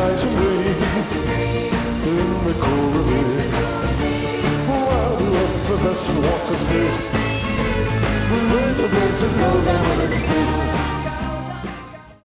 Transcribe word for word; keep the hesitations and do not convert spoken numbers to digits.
nice and green in the cool of it. While the effervescent water stays, the river just goes on.